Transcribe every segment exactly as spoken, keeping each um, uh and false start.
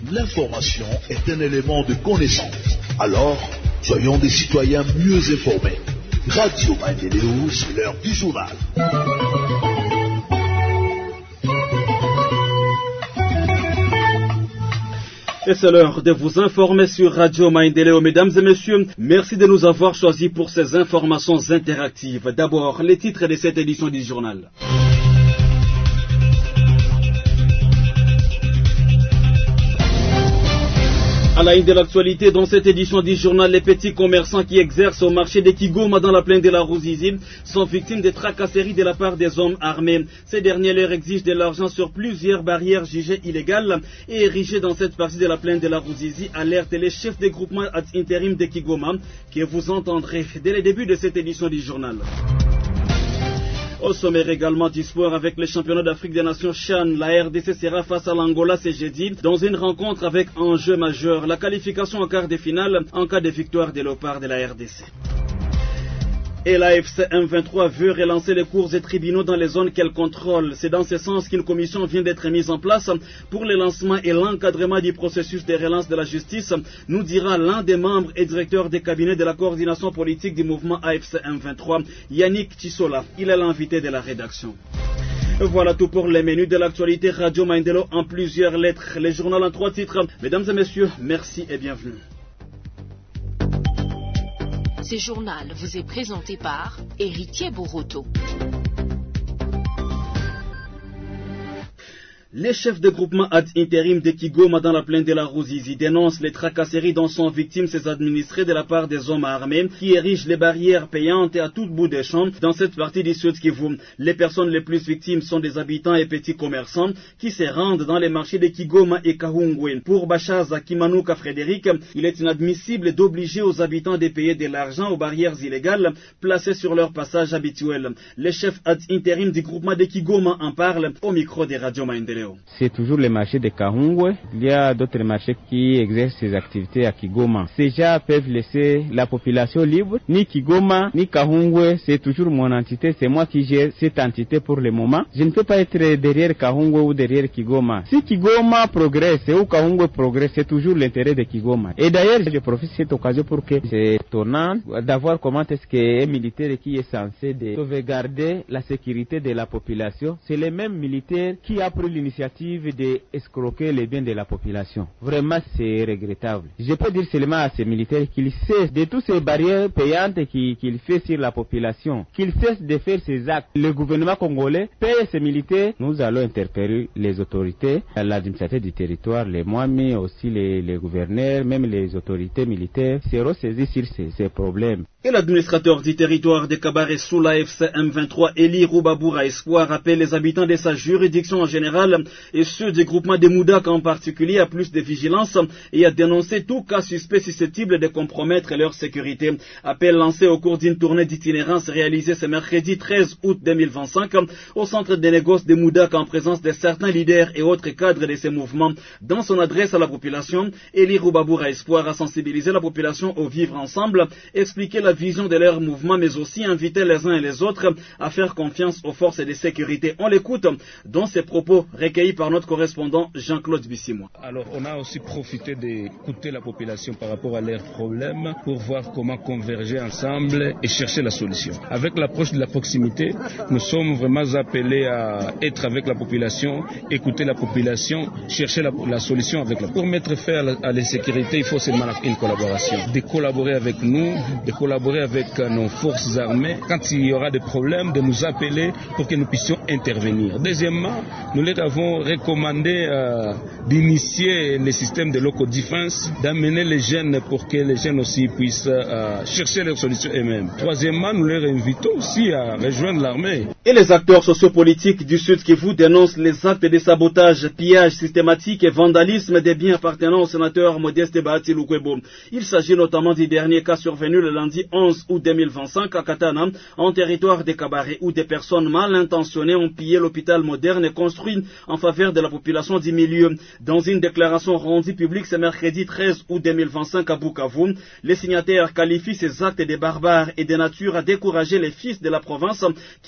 L'information est un élément de connaissance. Alors, soyons des citoyens mieux informés. Radio Maendeleo, c'est l'heure du journal. Et c'est l'heure de vous informer sur Radio Maendeleo. Mesdames et messieurs, merci de nous avoir choisis pour ces informations interactives. D'abord, les titres de cette édition du journal. À la une de l'actualité, dans cette édition du journal, les petits commerçants qui exercent au marché de Kigoma dans la plaine de la Ruzizi sont victimes de tracasseries de la part des hommes armés. Ces derniers leur exigent de l'argent sur plusieurs barrières jugées illégales et érigées dans cette partie de la plaine de la Ruzizi, alerte les chefs des groupements ad intérim de Kigoma que vous entendrez dès le début de cette édition du journal. Au sommaire également du sport avec les championnats d'Afrique des Nations Chan, la R D C sera face à l'Angola ce jeudi dans une rencontre avec enjeu majeur, la qualification en quart de finale en cas de victoire des Léopards de la R D C. Et la F C M vingt-trois veut relancer les cours et tribunaux dans les zones qu'elle contrôle. C'est dans ce sens qu'une commission vient d'être mise en place pour le lancement et l'encadrement du processus de relance de la justice, nous dira l'un des membres et directeur des cabinets de la coordination politique du mouvement A F C M vingt-trois, Yannick Tissola. Il est l'invité de la rédaction. Voilà tout pour les menus de l'actualité Radio Maendeleo en plusieurs lettres. Les journaux en trois titres. Mesdames et messieurs, merci et bienvenue. Ce journal vous est présenté par Héritier Boroto. Les chefs de groupement ad intérim de Kigoma dans la plaine de la Ruzizi dénoncent les tracasseries dont sont victimes ces administrés de la part des hommes armés qui érigent les barrières payantes à tout bout des champs dans cette partie du Sud Kivu. Les personnes les plus victimes sont des habitants et petits commerçants qui se rendent dans les marchés de Kigoma et Kahungwe. Pour Bachaza Kimanuka Frédéric, il est inadmissible d'obliger aux habitants de payer de l'argent aux barrières illégales placées sur leur passage habituel. Les chefs ad intérim du groupement de Kigoma en parlent au micro des Radio Maendeleo. C'est toujours le marché de Kahungwe. Il y a d'autres marchés qui exercent ces activités à Kigoma. Ces gens peuvent laisser la population libre. Ni Kigoma, ni Kahungwe, c'est toujours mon entité. C'est moi qui gère cette entité pour le moment. Je ne peux pas être derrière Kahungwe ou derrière Kigoma. Si Kigoma progresse ou Kahungwe progresse, c'est toujours l'intérêt de Kigoma. Et d'ailleurs, je profite de cette occasion pour que c'est étonnant d'avoir comment est-ce qu'un militaire qui est censé de sauvegarder la sécurité de la population, c'est le même militaire qui a pris l'initiative de escroquer les biens de la population. Vraiment, c'est regrettable. Je peux dire seulement à ces militaires qu'ils cessent de toutes ces barrières payantes qu'ils qu'il fait sur la population, qu'ils cessent de faire ces actes. Le gouvernement congolais paye ces militaires. Nous allons interpeller les autorités, l'administrateur du territoire, les Mwami, aussi les, les gouverneurs, même les autorités militaires seront saisis sur ces, ces problèmes. Et l'administrateur du territoire de Kabare sous la F C M vingt-trois, Eli Rubaboura Espoir, appelle les habitants de sa juridiction en général et ceux du groupement de Moudaka en particulier à plus de vigilance et à dénoncer tout cas suspect susceptible de compromettre leur sécurité. Appel lancé au cours d'une tournée d'itinérance réalisée ce mercredi treize août deux mille vingt-cinq au centre des négoces de Moudaka en présence de certains leaders et autres cadres de ces mouvements. Dans son adresse à la population, Eli Rubaboura Espoir a sensibilisé la population au vivre ensemble, expliqué la vision de leur mouvement, mais aussi inviter les uns et les autres à faire confiance aux forces de sécurité. On l'écoute dans ses propos recueillis par notre correspondant Jean-Claude Bissimois. Alors, on a aussi profité d'écouter la population par rapport à leurs problèmes pour voir comment converger ensemble et chercher la solution. Avec l'approche de la proximité, nous sommes vraiment appelés à être avec la population, écouter la population, chercher la, la solution avec la. Pour mettre fin à la, à la sécurité, il faut seulement une collaboration. De collaborer avec nous, de collaborer avec nos forces armées. Quand il y aura des problèmes, de nous appeler pour que nous puissions intervenir. Deuxièmement, nous leur avons recommandé euh, d'initier le système de local defense, d'amener les jeunes pour que les jeunes aussi puissent euh, chercher leurs solutions eux-mêmes. Troisièmement, nous leur invitons aussi à rejoindre l'armée. Et les acteurs sociopolitiques du Sud Kivu dénoncent les actes de sabotage, pillage systématique et vandalisme des biens appartenant au sénateur Modeste Bahati Lukwebo. Il s'agit notamment du dernier cas survenu le lundi onze août deux mille vingt-cinq à Katana, en territoire de Kabare, où des personnes mal intentionnées ont pillé l'hôpital moderne et construit en faveur de la population du milieu. Dans une déclaration rendue publique ce mercredi treize août deux mille vingt-cinq à Bukavu, les signataires qualifient ces actes de barbares et de nature à décourager les fils de la province qui posent les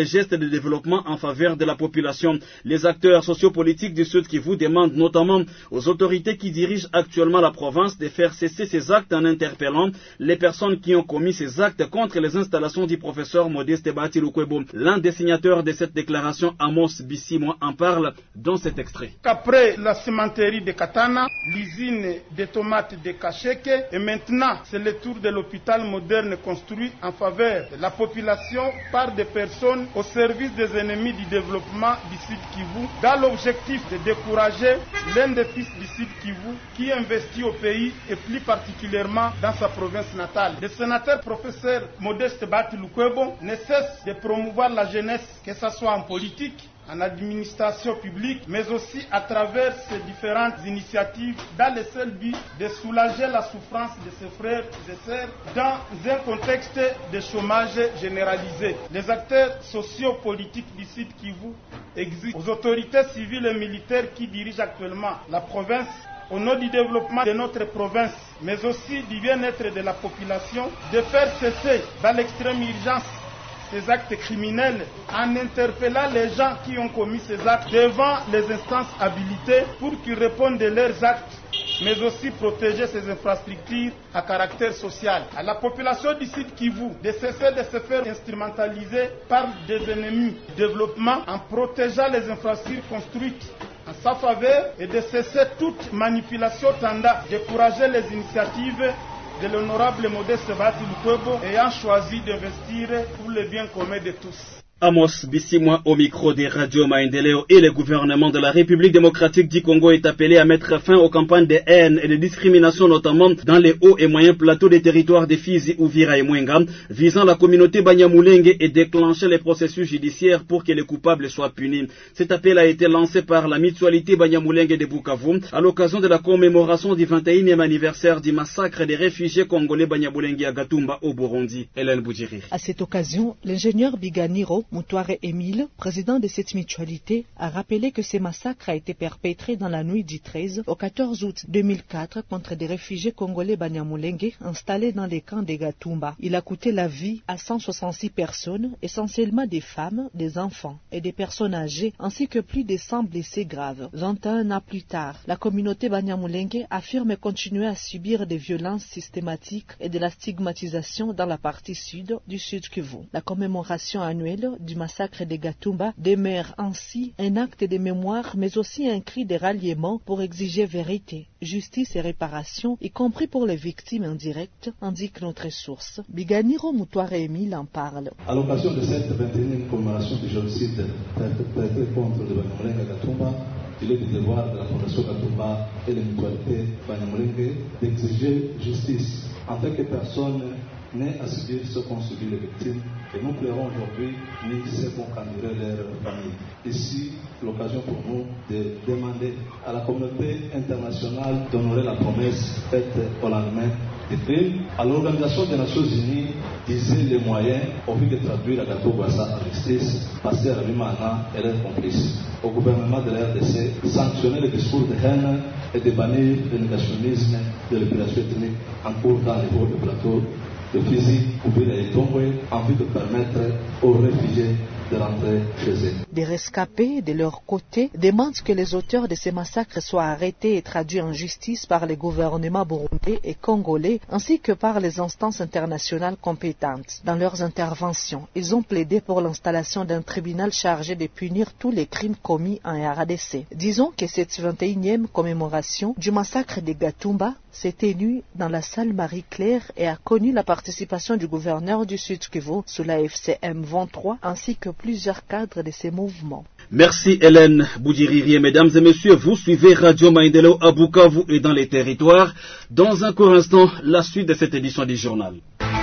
geste de développement en faveur de la population. Les acteurs sociopolitiques du Sud Kivu demandent notamment aux autorités qui dirigent actuellement la province de faire cesser ces actes en interpellant les personnes qui ont commis ces actes contre les installations du professeur Modeste Bahati Lukwebo. L'un des signataires de cette déclaration, Amos Bissimwa, en parle dans cet extrait. Après la cimenterie de Katana, l'usine de tomates de Kacheke, et maintenant c'est le tour de l'hôpital moderne construit en faveur de la population par des personnes au service des ennemis du développement du Sud Kivu, dans l'objectif de décourager l'un des fils du Sud Kivu qui investit au pays et plus particulièrement dans sa province natale. Le sénateur professeur Modeste Bahati Lukwebo ne cesse de promouvoir la jeunesse, que ce soit en politique, en administration publique, mais aussi à travers ces différentes initiatives dans le seul but de soulager la souffrance de ses frères et sœurs dans un contexte de chômage généralisé. Les acteurs sociopolitiques du Sud Kivu exigent aux autorités civiles et militaires qui dirigent actuellement la province, au nom du développement de notre province, mais aussi du bien-être de la population, de faire cesser dans l'extrême urgence ces actes criminels en interpellant les gens qui ont commis ces actes devant les instances habilitées pour qu'ils répondent de leurs actes, mais aussi protéger ces infrastructures à caractère social. À la population du Sud Kivu de cesser de se faire instrumentaliser par des ennemis du développement en protégeant les infrastructures construites en sa faveur et de cesser toute manipulation tendant à décourager les initiatives de l'honorable Modeste Bahati Lukwebo ayant choisi d'investir pour le bien commun de tous. Amos Bissimwa au micro des radios Maendeleo. Et le gouvernement de la République démocratique du Congo est appelé à mettre fin aux campagnes de haine et de discrimination, notamment dans les hauts et moyens plateaux des territoires de Fizi, Uvira et Mwenga, visant la communauté Banyamulenge et déclencher les processus judiciaires pour que les coupables soient punis. Cet appel a été lancé par la mutualité Banyamulenge de Bukavu à l'occasion de la commémoration du vingt et unième anniversaire du massacre des réfugiés congolais Banyamulenge à Gatumba au Burundi. Hélène Boudjiri. À cette occasion, l'ingénieur Biganiro Moutouare Émile, président de cette mutualité, a rappelé que ce massacre a été perpétré dans la nuit du treize au quatorze août deux mille quatre contre des réfugiés congolais Banyamulenge installés dans les camps de Gatumba. Il a coûté la vie à cent soixante-six personnes, essentiellement des femmes, des enfants et des personnes âgées, ainsi que plus de cent blessés graves. vingt et un ans plus tard, la communauté Banyamulenge affirme continuer à subir des violences systématiques et de la stigmatisation dans la partie sud du Sud Kivu. La commémoration annuelle du massacre de Gatumba demeure ainsi un acte de mémoire, mais aussi un cri de ralliement pour exiger vérité, justice et réparation, y compris pour les victimes indirectes, indique notre source. Biganiro Moutouare Émile en parle. À l'occasion de cette vingt et unième commémoration du génocide perpétré contre le Banyamulenge à Gatumba, il est du devoir de la Fondation Gatumba et de la mutualité Banyamulenge d'exiger justice en tant que personne née à subir ce qu'ont subi les victimes, et nous pleurons aujourd'hui ni ceux qu'ont enduré leur famille. Ici, l'occasion pour nous de demander à la communauté internationale d'honorer la promesse faite au lendemain des crimes, à l'Organisation des Nations Unies d'user les moyens au but de traduire la Gatogwassa en justice, passer à la Bimana et leurs complices. Au gouvernement de la R D C, sanctionner les discours de haine et de bannir le négationnisme de l'épilation ethnique en cours dans les hauts de plateau de Fizi, Uvira et Tomboué, en vue de permettre aux réfugiés de rentrer chez eux. Des rescapés, de leur côté, demandent que les auteurs de ces massacres soient arrêtés et traduits en justice par les gouvernements burundais et congolais, ainsi que par les instances internationales compétentes. Dans leurs interventions, ils ont plaidé pour l'installation d'un tribunal chargé de punir tous les crimes commis en R D C. Disons que cette vingt et unième commémoration du massacre de Gatumba s'est tenue dans la salle Marie-Claire et a connu la participation du gouverneur du Sud Kivu sous la F C M vingt-trois ainsi que plusieurs cadres de ces mouvements. Merci Hélène Boudjiri. Mesdames et messieurs, vous suivez Radio Maendeleo à Bukavu et dans les territoires. Dans un court instant, la suite de cette édition du journal.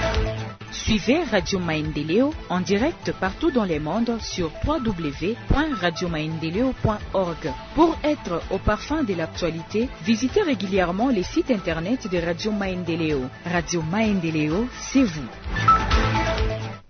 Suivez Radio Maendeleo en direct partout dans le monde sur w w w point radio maendeleo point org. Pour être au parfum de l'actualité, visitez régulièrement les sites internet de Radio Maendeleo. Radio Maendeleo, c'est vous.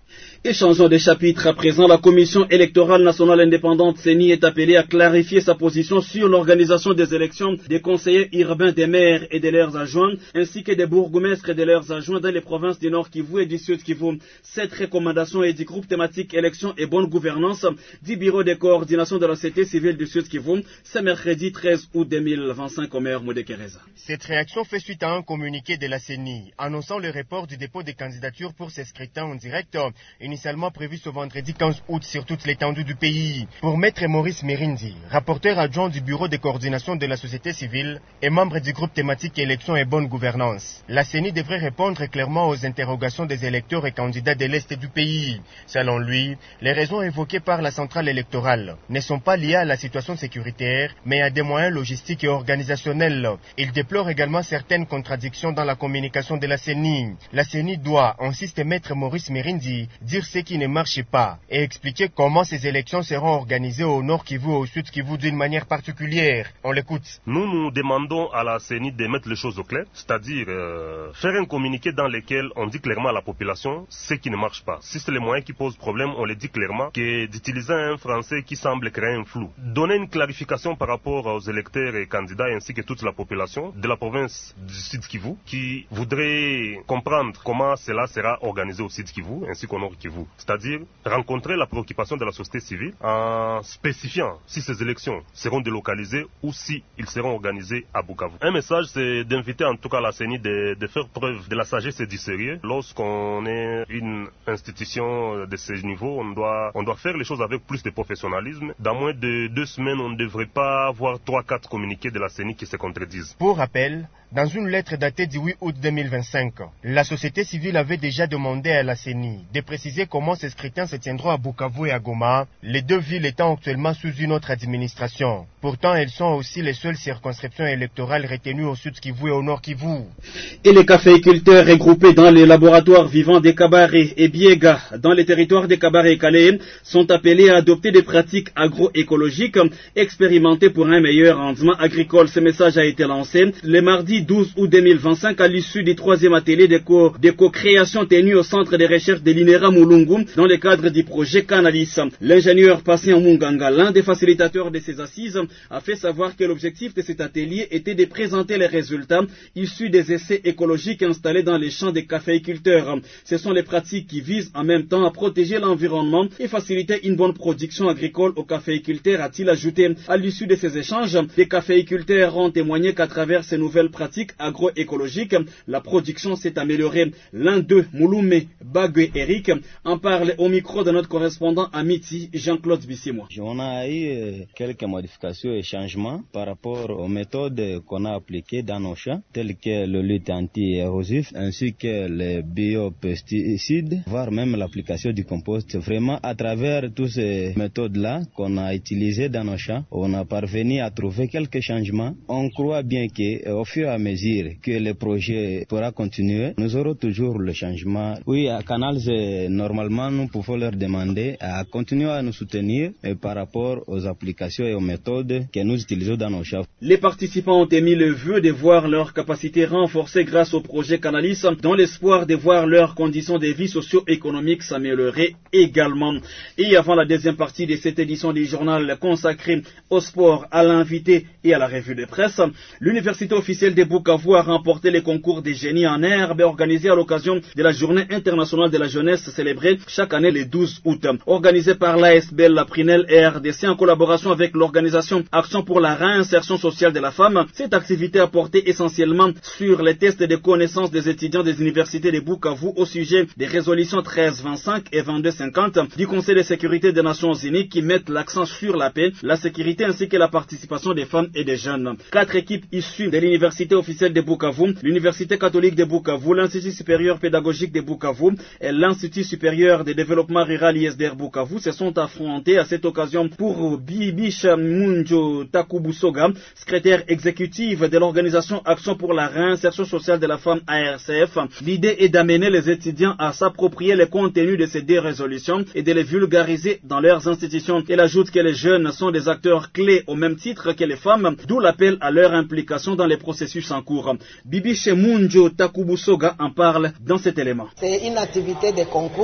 Et changeons de chapitre. À présent, la Commission électorale nationale indépendante C E N I est appelée à clarifier sa position sur l'organisation des élections des conseillers urbains, des maires et de leurs adjoints, ainsi que des bourgmestres et de leurs adjoints dans les provinces du Nord Kivu et du Sud Kivu. Cette recommandation est du groupe thématique élections et bonne gouvernance du Bureau de coordination de la société civile du Sud Kivu, ce mercredi treize août deux mille vingt-cinq au maire Modekereza. Cette réaction fait suite à un communiqué de la C E N I annonçant le report du dépôt des candidatures pour ces scrutins en direct, initialement prévu ce vendredi quinze août sur toute l'étendue du pays. Pour Maître Maurice Mirindi, rapporteur adjoint du Bureau de coordination de la société civile et membre du groupe thématique élections et bonne gouvernance, la C E N I devrait répondre clairement aux interrogations des électeurs et candidats de l'Est du pays. Selon lui, les raisons évoquées par la centrale électorale ne sont pas liées à la situation sécuritaire, mais à des moyens logistiques et organisationnels. Il déplore également certaines contradictions dans la communication de la C E N I. La C E N I doit, insiste Maître Maurice Mirindi, dire ce qui ne marche pas et expliquer comment ces élections seront organisées au Nord Kivu et au Sud Kivu d'une manière particulière. On l'écoute. Nous, nous demandons à la C E N I de mettre les choses au clair, c'est-à-dire euh, faire un communiqué dans lequel on dit clairement à la population ce qui ne marche pas. Si c'est les moyens qui posent problème, on le dit clairement, que d'utiliser un français qui semble créer un flou. Donner une clarification par rapport aux électeurs et candidats ainsi que toute la population de la province du Sud Kivu qui voudrait comprendre comment cela sera organisé au Sud Kivu ainsi qu'au Nord Kivu. C'est-à-dire rencontrer la préoccupation de la société civile en spécifiant si ces élections seront délocalisées ou si ils seront organisés à Bukavu. Un message, c'est d'inviter en tout cas la C E N I de, de faire preuve de la sagesse et du sérieux. Lorsqu'on est une institution de ce niveau, on doit, on doit faire les choses avec plus de professionnalisme. Dans moins de deux semaines, on ne devrait pas avoir trois, quatre communiqués de la C E N I qui se contredisent. Pour rappel, dans une lettre datée du huit août deux mille vingt-cinq, la société civile avait déjà demandé à la C E N I de préciser comment ces scrutins se tiendront à Bukavu et à Goma, les deux villes étant actuellement sous une autre administration. Pourtant, elles sont aussi les seules circonscriptions électorales retenues au Sud Kivu et au Nord Kivu. Et les caféiculteurs regroupés dans les laboratoires vivants des Kabaré et Biega, dans les territoires des Kabaré et Calais, sont appelés à adopter des pratiques agroécologiques expérimentées pour un meilleur rendement agricole. Ce message a été lancé le mardi douze août deux mille vingt-cinq à l'issue du troisième atelier de co-création tenu au centre de recherche de l'INERA Mulungu dans le cadre du projet Canalis. L'ingénieur Patient Munganga, l'un des facilitateurs de ces assises, a fait savoir que l'objectif de cet atelier était de présenter les résultats issus des essais écologiques installés dans les champs des caféiculteurs. Ce sont les pratiques qui visent en même temps à protéger l'environnement et faciliter une bonne production agricole aux caféiculteurs, a-t-il ajouté. À l'issue de ces échanges, les caféiculteurs ont témoigné qu'à travers ces nouvelles pratiques agroécologiques, la production s'est améliorée. L'un d'eux, Mouloumé Bagwe Eric, en parle au micro de notre correspondant à Miti, Jean-Claude Bissimois. On a eu quelques modifications et changements par rapport aux méthodes qu'on a appliquées dans nos champs, telles que le lutte anti-érosif, ainsi que les biopesticides, voire même l'application du compost. Vraiment, à travers toutes ces méthodes-là qu'on a utilisées dans nos champs, on a parvenu à trouver quelques changements. On croit bien qu'au fur et à mesure que le projet pourra continuer, nous aurons toujours le changement. Oui, à Canal, normalement, nous pouvons leur demander à continuer à nous soutenir par rapport aux applications et aux méthodes que nous utilisons dans nos champs. Les participants ont émis le vœu de voir leurs capacités renforcées grâce au projet Canalis, dans l'espoir de voir leurs conditions de vie socio-économiques s'améliorer également. Et avant la deuxième partie de cette édition du journal consacrée au sport, à l'invité et à la revue de presse, l'université officielle de Bukavu a remporté les concours des génies en herbe organisés à l'occasion de la journée internationale de la jeunesse célébrée chaque année le douze août. Organisée par l'A S B L, la Prinel et R D C en collaboration avec l'organisation Action pour la réinsertion sociale de la femme, cette activité a porté essentiellement sur les tests de connaissances des étudiants des universités de Bukavu au sujet des résolutions treize vingt-cinq et vingt-deux cinquante du Conseil de sécurité des Nations Unies qui mettent l'accent sur la paix, la sécurité ainsi que la participation des femmes et des jeunes. Quatre équipes issues de l'université officielle de Bukavu, l'université catholique de Bukavu, l'Institut supérieur pédagogique de Bukavu et l'Institut supérieur de développement rural I S D R Bukavu se sont affrontés à cette occasion pour Bibisha Munjo Takubusoga, secrétaire exécutive de l'organisation Action pour la réinsertion sociale de la femme A R C F. L'idée est d'amener les étudiants à s'approprier les contenus de ces deux résolutions et de les vulgariser dans leurs institutions. Elle ajoute que les jeunes sont des acteurs clés au même titre que les femmes, d'où l'appel à leur implication dans les processus en cours. Bibi Munjo Takubusoga en parle dans cet élément. C'est une activité de concours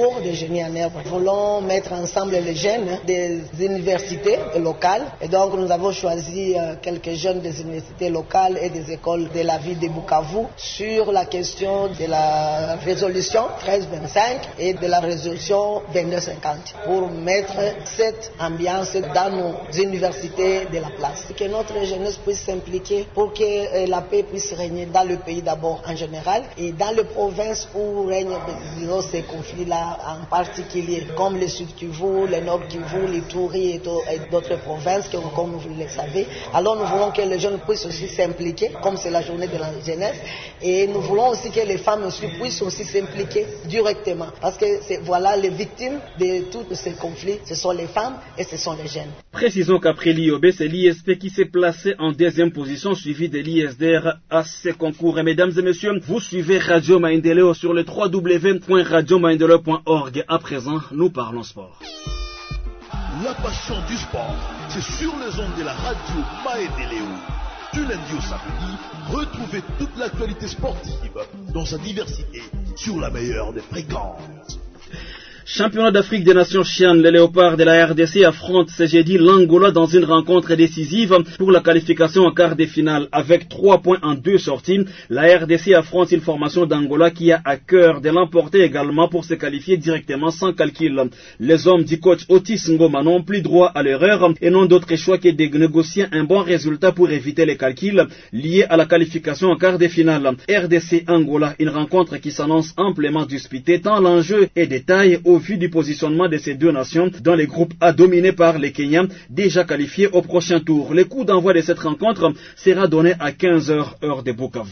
cours de génie en œuvre. Nous voulons mettre ensemble les jeunes des universités locales et donc nous avons choisi quelques jeunes des universités locales et des écoles de la ville de Bukavu sur la question de la résolution treize vingt-cinq et de la résolution vingt-deux cinquante pour mettre cette ambiance dans nos universités de la place. Que notre jeunesse puisse s'impliquer pour que la paix puisse régner dans le pays d'abord en général et dans les provinces où règnent disons, ces conflits-là en particulier, comme le Sud Kivu, le Nord Kivu, l'Ituri et d'autres provinces, comme vous le savez. Alors nous voulons que les jeunes puissent aussi s'impliquer, comme c'est la journée de la jeunesse, et nous voulons aussi que les femmes aussi puissent aussi s'impliquer directement, parce que c'est, voilà, les victimes de tous ces conflits, ce sont les femmes et ce sont les jeunes. Précisons qu'après l'I O B, c'est l'I S P qui s'est placé en deuxième position, suivi de l'I S D R à ces concours. Et mesdames et messieurs, vous suivez Radio Maendeleo sur le w w w point radio maendeleo point org. À présent, nous parlons sport. La passion du sport, c'est sur les ondes de la radio Maendeleo. Du lundi au samedi, retrouvez toute l'actualité sportive dans sa diversité sur la meilleure des fréquences. Championnat d'Afrique des Nations Chian, les léopards de la R D C affrontent ce jeudi l'Angola dans une rencontre décisive pour la qualification en quart de finale. Avec trois points en deux sorties, la R D C affronte une formation d'Angola qui a à cœur de l'emporter également pour se qualifier directement sans calcul. Les hommes du coach Otis Ngoma n'ont plus droit à l'erreur et n'ont d'autre choix que de négocier un bon résultat pour éviter les calculs liés à la qualification en quart de finale. R D C Angola, une rencontre qui s'annonce amplement disputée tant l'enjeu est de taille au vu du positionnement de ces deux nations dans les groupes A dominés par les Kenyans déjà qualifiés au prochain tour. Le coup d'envoi de cette rencontre sera donné à quinze heures heure de Bukavu.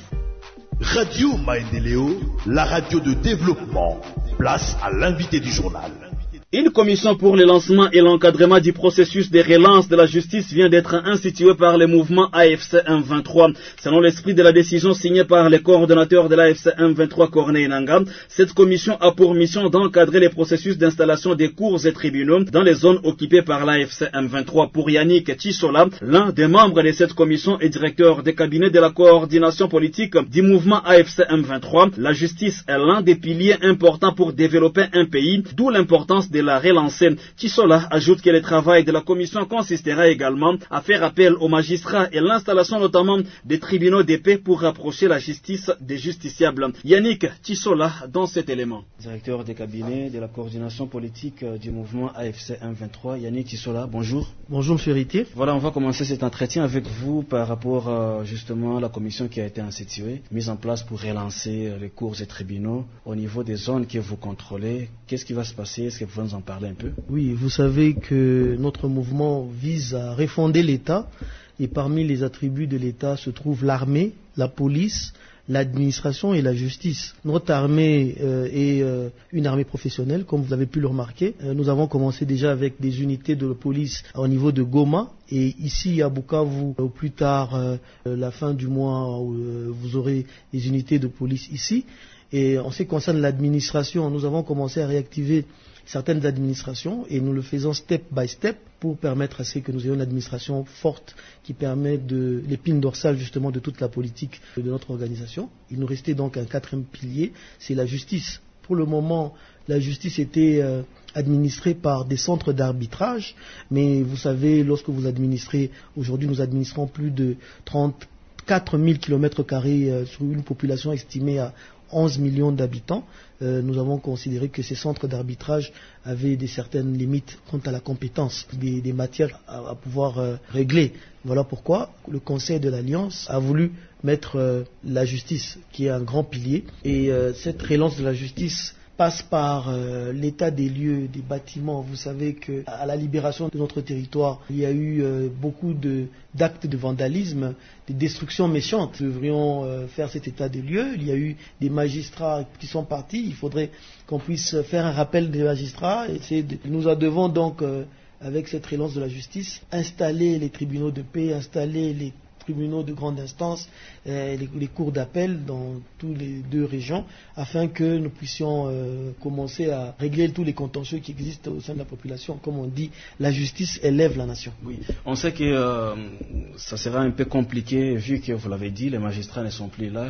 Radio Maendeleo, la radio de développement. Place à l'invité du journal. Une commission pour le lancement et l'encadrement du processus de relance de la justice vient d'être instituée par le mouvement A F C M vingt-trois. Selon l'esprit de la décision signée par le coordonnateur de l'A F C M vingt-trois, Corneille Nangaa, cette commission a pour mission d'encadrer les processus d'installation des cours et tribunaux dans les zones occupées par l'A F C M vingt-trois. Pour Yannick Tissola, l'un des membres de cette commission et directeur des cabinets de la coordination politique du mouvement A F C M vingt-trois, la justice est l'un des piliers importants pour développer un pays, d'où l'importance de de la relancer. Tissola ajoute que le travail de la commission consistera également à faire appel aux magistrats et l'installation notamment des tribunaux de paix pour rapprocher la justice des justiciables. Yannick Tissola dans cet élément. Directeur des cabinets de la coordination politique du mouvement A F C M vingt-trois, Yannick Tissola, bonjour. Bonjour M. Héritier. Voilà, on va commencer cet entretien avec vous par rapport à justement la commission qui a été instituée, mise en place pour relancer les cours et tribunaux au niveau des zones que vous contrôlez. Qu'est-ce qui va se passer? Est-ce que vous pouvez nous en parler un peu? Oui, vous savez que notre mouvement vise à refonder l'État et parmi les attributs de l'État se trouvent l'armée, la police, l'administration et la justice. Notre armée euh, est euh, une armée professionnelle, comme vous avez pu le remarquer. Euh, nous avons commencé déjà avec des unités de police au niveau de Goma. Et ici à Bukavu, au plus tard, euh, la fin du mois, euh, vous aurez des unités de police ici. Et en ce qui concerne l'administration, nous avons commencé à réactiver certaines administrations et nous le faisons step by step pour permettre à ce que nous ayons une administration forte qui permet de l'épine dorsale justement de toute la politique de notre organisation. Il nous restait donc un quatrième pilier, c'est la justice. Pour le moment, la justice était euh, administrée par des centres d'arbitrage, mais vous savez, lorsque vous administrez, aujourd'hui nous administrons plus de trente-quatre mille kilomètres carrés euh, sur une population estimée à onze millions d'habitants, euh, nous avons considéré que ces centres d'arbitrage avaient des certaines limites quant à la compétence, des, des matières à, à pouvoir euh, régler. Voilà pourquoi le Conseil de l'Alliance a voulu mettre euh, la justice, qui est un grand pilier, et euh, cette relance de la justice passe par euh, l'état des lieux, des bâtiments. Vous savez qu'à la libération de notre territoire, il y a eu euh, beaucoup de, d'actes de vandalisme, de destructions méchantes. Nous devrions euh, faire cet état des lieux. Il y a eu des magistrats qui sont partis. Il faudrait qu'on puisse faire un rappel des magistrats. Et de... Nous devons donc, euh, avec cette relance de la justice, installer les tribunaux de paix, installer les tribunaux de grande instance, euh, les, les cours d'appel dans toutes les deux régions, afin que nous puissions euh, commencer à régler tous les contentieux qui existent au sein de la population. Comme on dit, la justice élève la nation. Oui, on sait que euh, ça sera un peu compliqué, vu que vous l'avez dit, les magistrats ne sont plus là.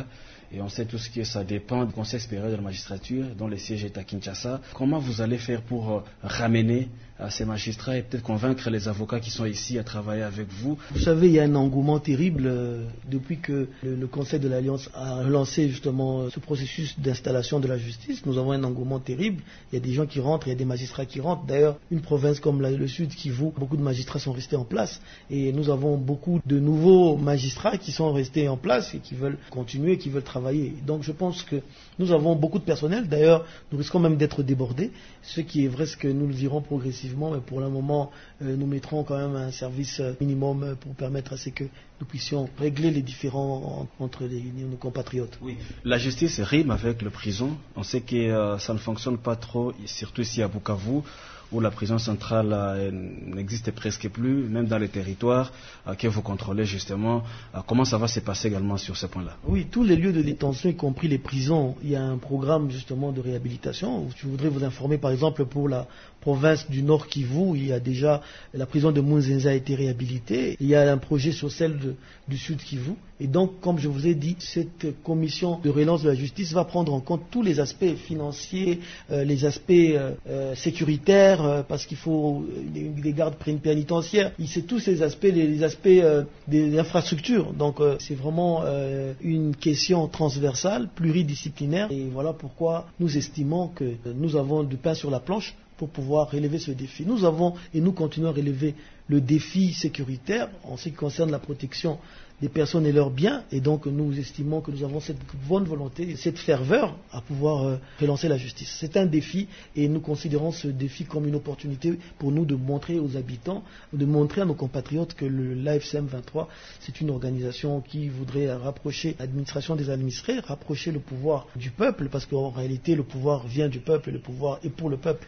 et on sait tout ce que ça dépend du Conseil supérieur de la magistrature, dont le siège est à Kinshasa. Comment vous allez faire pour euh, ramener à ces magistrats et peut-être convaincre les avocats qui sont ici à travailler avec vous? Vous savez, il y a un engouement terrible euh, depuis que le, le Conseil de l'Alliance a lancé justement ce processus d'installation de la justice. Nous avons un engouement terrible. Il y a des gens qui rentrent, il y a des magistrats qui rentrent. D'ailleurs, une province comme la, le Sud Kivu, beaucoup de magistrats sont restés en place et nous avons beaucoup de nouveaux magistrats qui sont restés en place et qui veulent continuer, qui veulent travailler. Donc je pense que nous avons beaucoup de personnel. D'ailleurs, nous risquons même d'être débordés. Ce qui est vrai, c'est que nous le dirons progressivement. Mais pour le moment, euh, nous mettrons quand même un service minimum pour permettre à ce que nous puissions régler les différends entre les, nos compatriotes. Oui. La justice rime avec la prison. On sait que euh, ça ne fonctionne pas trop, surtout ici à Bukavu, où la prison centrale euh, n'existe presque plus, même dans les territoires euh, que vous contrôlez justement. Euh, comment ça va se passer également sur ce point-là? Oui, tous les lieux de détention, y compris les prisons, il y a un programme justement de réhabilitation. Je voudrais vous informer par exemple pour la province du Nord Kivu, il y a déjà la prison de Munzenza a été réhabilitée. Il y a un projet sur celle de, du Sud Kivu. Et donc, comme je vous ai dit, cette commission de relance de la justice va prendre en compte tous les aspects financiers, euh, les aspects euh, sécuritaires, euh, parce qu'il faut des, des gardes pénitentiaires. C'est tous ces aspects, les, les aspects euh, des infrastructures. Donc, euh, c'est vraiment euh, une question transversale, pluridisciplinaire. Et voilà pourquoi nous estimons que nous avons du pain sur la planche pour pouvoir relever ce défi. Nous avons et nous continuons à relever le défi sécuritaire en ce qui concerne la protection des personnes et leurs biens, et donc nous estimons que nous avons cette bonne volonté et cette ferveur à pouvoir euh, relancer la justice. C'est un défi et nous considérons ce défi comme une opportunité pour nous de montrer aux habitants, de montrer à nos compatriotes que le l'A F C M vingt-trois, c'est une organisation qui voudrait rapprocher l'administration des administrés, rapprocher le pouvoir du peuple, parce qu'en réalité le pouvoir vient du peuple et le pouvoir est pour le peuple.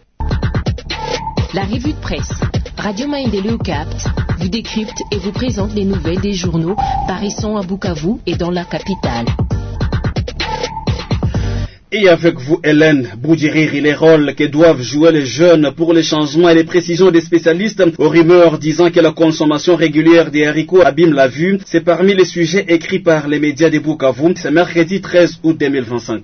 La revue de presse. Radio Maendeleo capte, vous décrypte et vous présente les nouvelles des journaux paraissant à Bukavu et dans la capitale. Et avec vous, Hélène Boudiriri, les rôles que doivent jouer les jeunes pour les changements et les précisions des spécialistes aux rumeurs disant que la consommation régulière des haricots abîme la vue, c'est parmi les sujets écrits par les médias de Bukavu. C'est mercredi treize août deux mille vingt-cinq.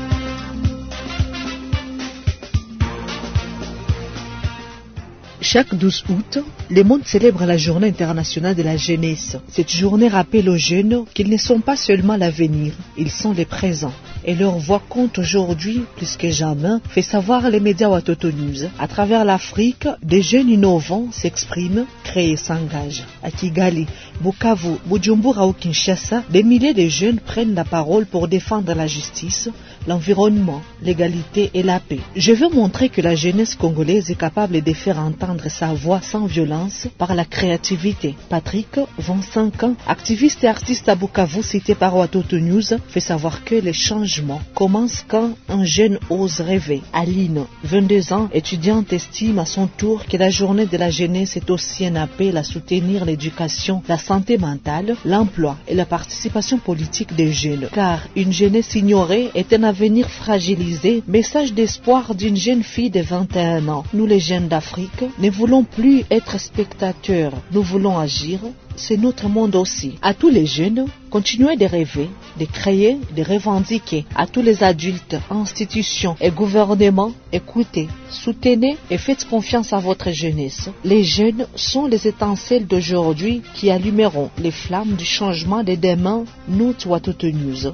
Chaque douze août, le monde célèbre la journée internationale de la jeunesse. Cette journée rappelle aux jeunes qu'ils ne sont pas seulement l'avenir, ils sont les présents. Et leur voix compte aujourd'hui plus que jamais, fait savoir les médias Watoto News. À travers l'Afrique, des jeunes innovants s'expriment, créent et s'engagent. À Kigali, Bukavu, Bujumbura ou Kinshasa, des milliers de jeunes prennent la parole pour défendre la justice, l'environnement, l'égalité et la paix. Je veux montrer que la jeunesse congolaise est capable de faire entendre sa voix sans violence par la créativité. Patrick, vingt-cinq ans, activiste et artiste à Bukavu, cité par Watoto News, fait savoir que les changements commencent quand un jeune ose rêver. Aline, vingt-deux ans, étudiante, estime à son tour que la journée de la jeunesse est aussi un appel à soutenir l'éducation, la santé mentale, l'emploi et la participation politique des jeunes. Car une jeunesse ignorée est un avenir fragilisé. Message d'espoir d'une jeune fille de vingt et un ans. Nous les jeunes d'Afrique ne voulons plus être spectateurs, nous voulons agir. C'est notre monde aussi. À tous les jeunes, continuez de rêver, de créer, de revendiquer. À tous les adultes, institutions et gouvernements, écoutez, soutenez et faites confiance à votre jeunesse. Les jeunes sont les étincelles d'aujourd'hui qui allumeront les flammes du changement de demain. Nous, Watoto News.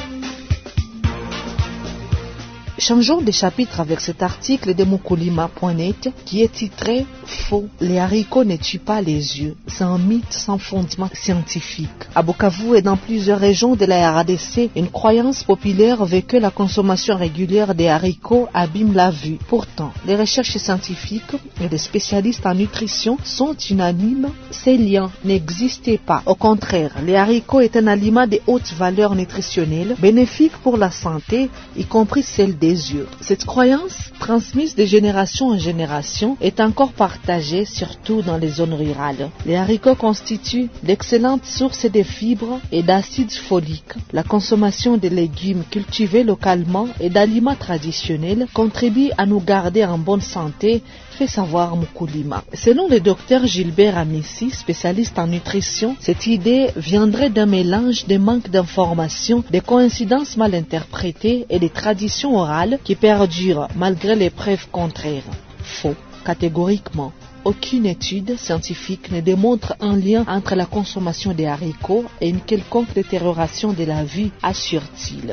Changeons de chapitre avec cet article de Mukulima point net qui est titré « Faux, les haricots ne tuent pas les yeux, c'est un mythe sans fondement scientifique ». À Bukavu et dans plusieurs régions de la R D C, une croyance populaire veut que la consommation régulière des haricots abîme la vue. Pourtant, les recherches scientifiques et les spécialistes en nutrition sont unanimes, ces liens n'existaient pas. Au contraire, les haricots est un aliment de haute valeur nutritionnelle, bénéfique pour la santé, y compris celle des yeux. Cette croyance, transmise de génération en génération, est encore partagée, surtout dans les zones rurales. Les haricots constituent d'excellentes sources de fibres et d'acide folique. La consommation de légumes cultivés localement et d'aliments traditionnels contribue à nous garder en bonne santé, fait savoir Mukulima. Selon le docteur Gilbert Amissi, spécialiste en nutrition, cette idée viendrait d'un mélange de manque d'informations, de coïncidences mal interprétées et des traditions orales qui perdurent malgré les preuves contraires. Faux, catégoriquement. Aucune étude scientifique ne démontre un lien entre la consommation des haricots et une quelconque détérioration de la vue, assure-t-il.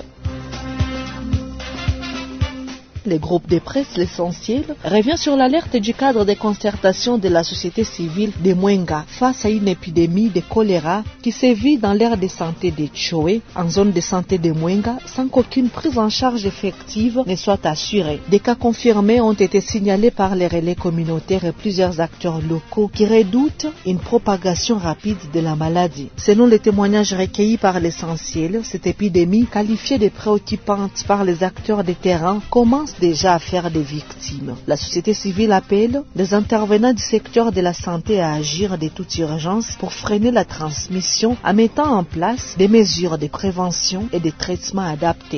Le groupe de presse L'Essentiel revient sur l'alerte du cadre de concertation de la société civile de Mwenga face à une épidémie de choléra qui sévit dans l'aire de santé de Tchoé, en zone de santé de Mwenga, sans qu'aucune prise en charge effective ne soit assurée. Des cas confirmés ont été signalés par les relais communautaires et plusieurs acteurs locaux qui redoutent une propagation rapide de la maladie. Selon les témoignages recueillis par L'Essentiel, cette épidémie, qualifiée de préoccupante par les acteurs de terrain, commence déjà à faire des victimes. La société civile appelle les intervenants du secteur de la santé à agir de toute urgence pour freiner la transmission en mettant en place des mesures de prévention et de traitement adaptés.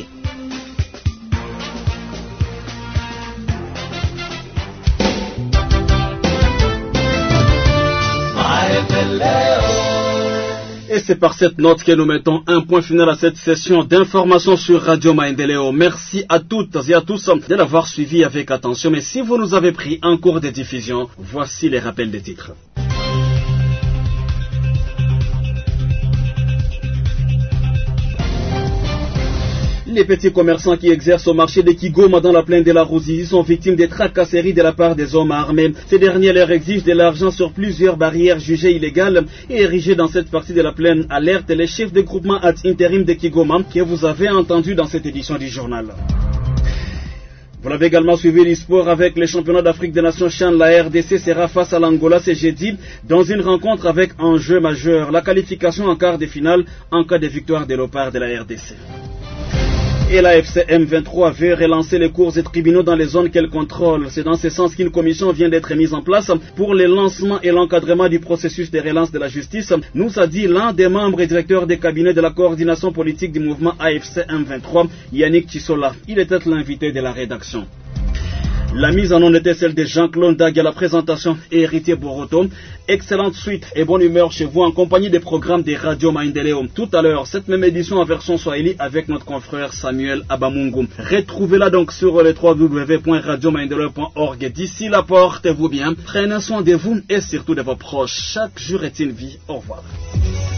Et c'est par cette note que nous mettons un point final à cette session d'information sur Radio Maendeleo. Merci à toutes et à tous de l'avoir suivi avec attention. Mais si vous nous avez pris en cours de diffusion, voici les rappels des titres. Les petits commerçants qui exercent au marché de Kigoma dans la plaine de la Ruzizi sont victimes des tracasseries de la part des hommes armés. Ces derniers leur exigent de l'argent sur plusieurs barrières jugées illégales et érigées dans cette partie de la plaine. Alerte les chefs de groupement ad intérim de Kigoma que vous avez entendu dans cette édition du journal. Vous l'avez également suivi l'e-sport avec les championnats d'Afrique des Nations Chan. La R D C sera face à l'Angola ce jeudi dans une rencontre avec enjeu majeur. La qualification en quart de finale en cas de victoire de l'Opar de la R D C. Et la F C M vingt-trois veut relancer les cours et tribunaux dans les zones qu'elle contrôle. C'est dans ce sens qu'une commission vient d'être mise en place pour le lancement et l'encadrement du processus de relance de la justice, nous a dit l'un des membres et directeurs des cabinets de la coordination politique du mouvement A F C M vingt-trois, Yannick Chisola. Il était l'invité de la rédaction. La mise en onde était celle de Jean-Claude Dag à la présentation et Héritier Boroto. Excellente suite et bonne humeur chez vous en compagnie des programmes de Radio Maendeleo. Tout à l'heure, cette même édition en version Swahili avec notre confrère Samuel Abamungu. Retrouvez-la donc sur le w w w point radio maendeleo point org. D'ici là, portez-vous bien, prenez soin de vous et surtout de vos proches. Chaque jour est une vie. Au revoir.